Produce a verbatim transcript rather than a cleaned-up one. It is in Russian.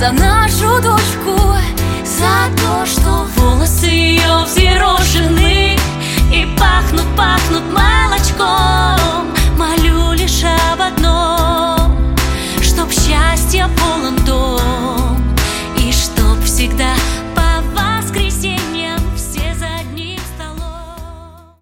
за нашу дочку, за то, что волосы ее взъерошены и пахнут, пахнут молочком. Молю лишь об одном, чтоб счастье полон